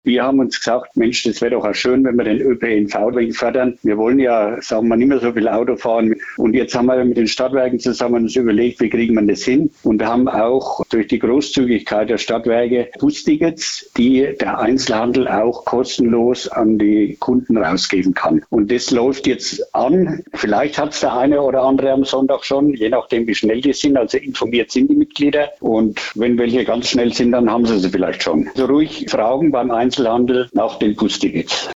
Wir haben uns gesagt, Mensch, das wäre doch auch schön, wenn wir den ÖPNV fördern. Wir wollen ja, sagen wir, nicht mehr so viel Auto fahren. Und jetzt haben wir mit den Stadtwerken zusammen uns überlegt, wie kriegen wir das hin? Und haben auch durch die Großzügigkeit der Stadtwerke Bustickets, die der Einzelhandel auch kostenlos an die Kunden rausgeben kann. Und das läuft jetzt an. Vielleicht hat es der eine oder andere am Sonntag schon, je nachdem, wie schnell die sind. Also informiert sind die Mitglieder. Und wenn welche ganz schnell sind, dann haben sie vielleicht schon. Also ruhig fragen beim Einzelhandel nach den Bustickets.